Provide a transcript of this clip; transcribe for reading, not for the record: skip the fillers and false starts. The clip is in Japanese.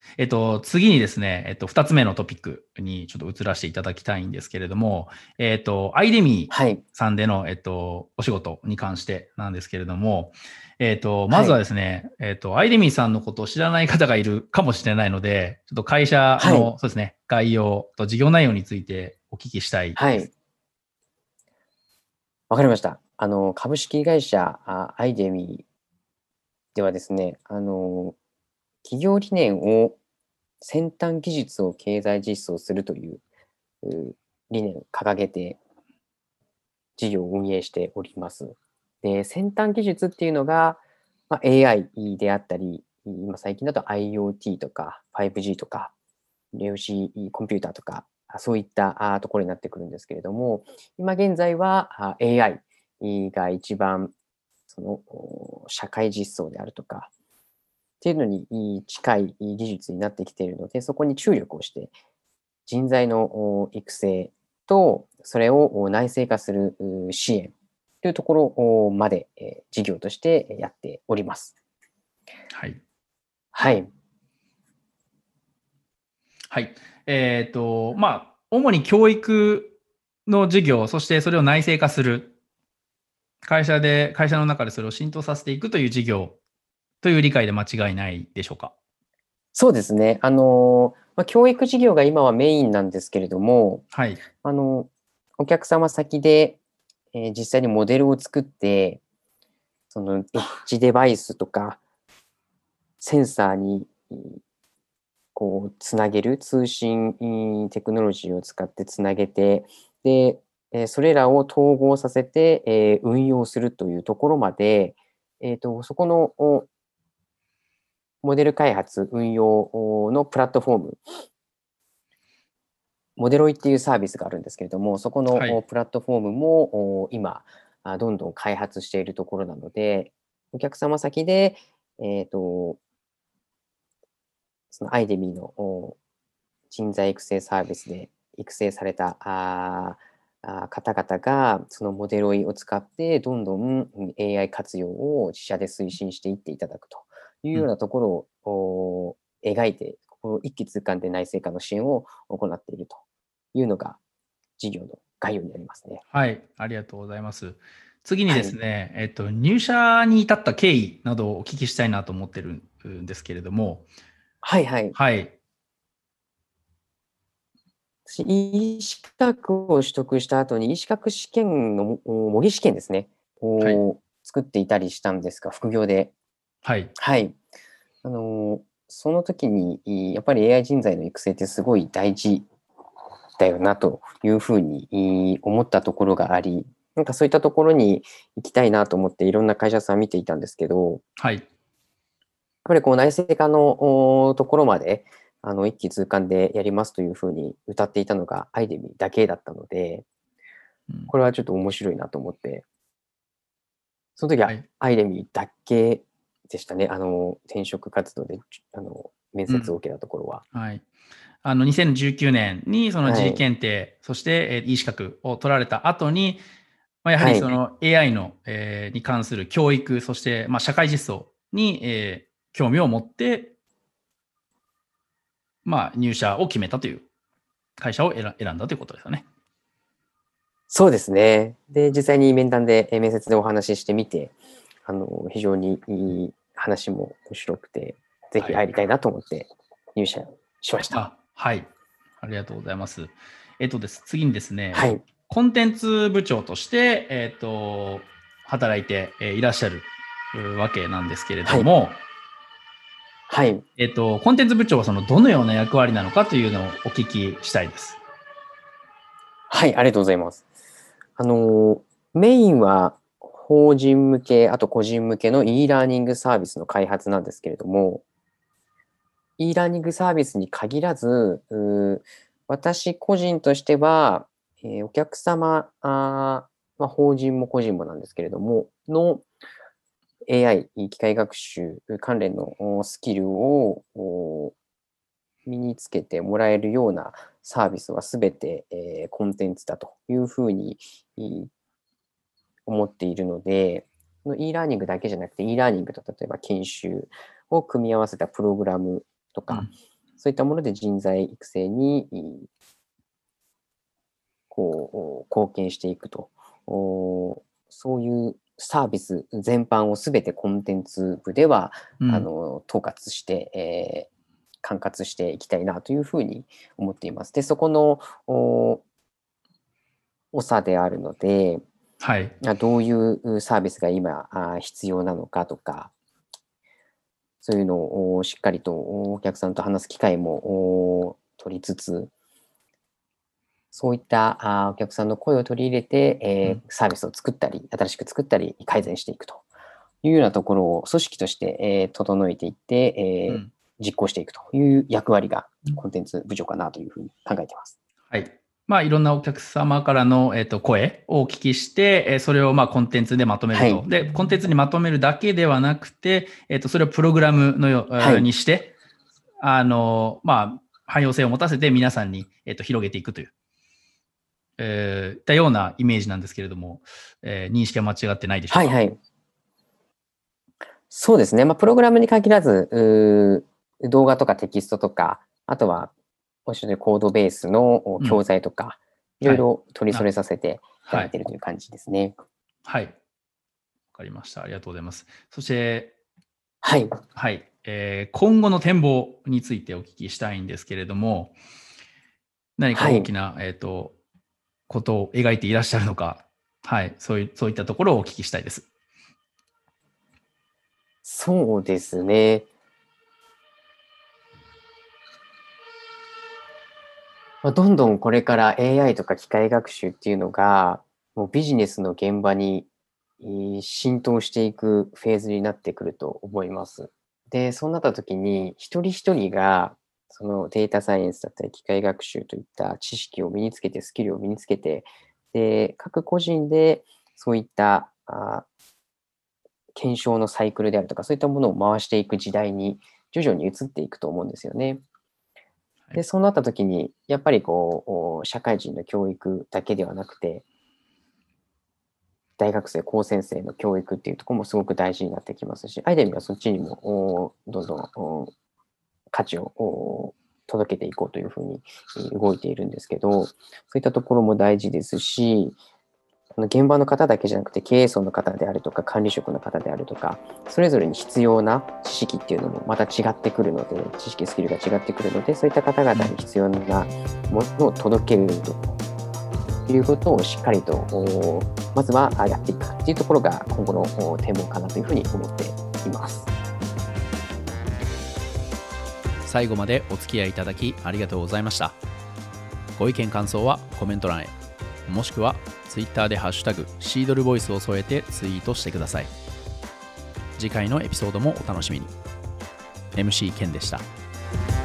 次にですね、2つ目のトピックにちょっと移らせていただきたいんですけれども、アイデミはい。 さんでの、お仕事に関してなんですけれども、まずははい。 ですね、アイデミさんのことを知らない方がいるかもしれないので、ちょっと会社はい。 の、そうですね、概要と事業内容についてお聞きしたいはい。 です。 わかりました。株式会社アイデミではですね、企業理念を先端技術を経済実装するという理念を掲げて事業を運営しております。で、先端技術っていうのが、AI であったり、今最近だと IoT とか 5G とか、量子コンピューターとか、そういったところになってくるんですけれども、今現在はAI が一番その社会実装であるとかっていうのに近い技術になってきているので、そこに注力をして人材の育成とそれを内製化する支援というところまで事業としてやっております。 はい。 はい。 はい。主に教育の事業、そしてそれを内製化する、会社の中でそれを浸透させていくという事業という理解で間違いないでしょうか。 そうですね。教育事業が今はメインなんですけれども、 はい。 あの、お客様先で、実際にモデルを作って、そのエッジデバイスとか、センサーにこうつなげる通信テクノロジーを使ってつなげて、で、それらを統合させて、運用するというところまで、そこのモデル開発、運用のプラットフォーム、モデロイっていうサービスがあるんですけれども、そこはい。 のプラットフォームも今、どんどん開発しているところなので、お客様先で、えっと、そのアイデミーの人材育成サービスで育成された方々が、そのモデロイを使って、どんどん AI 活用を自社で推進していっていただくといううん。 ようなところを描いて、この一気通貫で内製化の支援を行っているというのが事業の概要になりますね。 はい。ありがとうございます。次にはい。 ですね、入社に至った経緯などをお聞きしたいなと思ってるんですけれども、 はいはい。 はい。 私、医資格を取得した後に、医資格試験の模擬試験ですね、 はい。 を作っていたりしたんですが、副業で。 はい。 はい。あの、その時に、やっぱり AI 人材の育成ってすごい大事だよなというふうに思ったところがあり、なんかそういったところに行きたいなと思っていろんな会社さん見ていたんですけど、 はい。 やっぱりこう内製化のところまで一気通貫でやりますというふうに歌っていたのがアイデミだけだったので、 うん。 これはちょっと面白いなと思って、その時ははい。 アイデミだけでしたね。転職活動で面うん。 接を受けたところは。 はい。2019年にそのはい。 自検定、そして、E 資格を取られた後に、やははい。 りその AI の、に関する教育、そして、社会実装に、興味を持って、入社を決めたという会社を選んだということですよね。 そうですね。で、実際に面談で、面接でお話ししてみて、非常にいい話も面白くて、ぜはい。 ひ入りたいなと思って入社しました。 はい。ありがとうございます。次にですね、 はい。 コンテンツ部長として、働いていらっしゃるわけなんですけれどはい。 も、 はい。 コンテンツ部長はそのどのような役割なのかというのをお聞きしたいです。 はい、ありがとうございます。あの、メインは法人向け、あと個人向けの e ラーニングサービスの開発なんですけれども、e ラーニングサービスに限らず、私個人としては、お客様、法人も個人もなんですけれども、の AI、機械学習関連のスキルを身につけてもらえるようなサービスはすべて、コンテンツだというふうに思っているので、e ラーニングだけじゃなくて e ラーニングと例えば研修を組み合わせたプログラムとか、 うん。 そういったもので人材育成に貢献していくと、そういうサービス全般をすべてコンテンツ部では、統括して、管轄していきたいなというふうに思っています。で、そこの長であるので、 はい。 どういうサービスが今必要なのかとか、そういうのをしっかりとお客さんと話す機会も取りつつ、そういったお客さんの声を取り入れて、サービスを作ったり、新しく作ったり、改善していくというようなところを組織として、整えていって、実行していくという役割がコンテンツ部長かなというふうに考えています。 はい。いろんなお客様からの、声をお聞きして、それをコンテンツでまとめると。 はい、 で、コンテンツにまとめるだけではなくて、それをプログラムのよ、にして、汎用性を持たせて皆さんに、広げていくという、いったようなイメージなんですけれども、認識は間違ってないでしょうか。 はいはい。そうですね。プログラムに限らず、動画とかテキストとか、あとは、おっしゃるコードベースの教材とか、いろいろ取りそれさせていただいているという感じですね。 はい。わかりました。ありがとうございます。そして、 はい。 はい。今後の展望についてお聞きしたいんですけれども、何か大きな、ことを描いていらっしゃるのか、はい、そういったところをお聞きしたいです。 そうですね。どんどんこれから AI とか機械学習っていうのが、もうビジネスの現場に浸透していくフェーズになってくると思います。で、そうなった時に、一人一人が、そのデータサイエンスだったり機械学習といった知識を身につけて、スキルを身につけて、で、各個人でそういった検証のサイクルであるとか、そういったものを回していく時代に徐々に移っていくと思うんですよね。で、そうなった時に、やっぱり社会人の教育だけではなくて、大学生、高専生の教育っていうところもすごく大事になってきますし、アイデミはそっちにもどんどん価値を届けていこうというふうに動いているんですけど、そういったところも大事ですし、現場の方だけじゃなくて経営層の方であるとか管理職の方であるとか、それぞれに必要な知識っていうのもまた違ってくるので、知識スキルが違ってくるので、そういった方々に必要なものを届けるということをしっかりとまずはやっていくっていうところが今後の展望かなというふうに思っています。 最後までお付き合いいただきありがとうございました。ご意見感想はコメント欄へ、もしくはツイッターでハッシュタグシードルボイスを添えてツイートしてください。次回のエピソードもお楽しみに。MC ケンでした。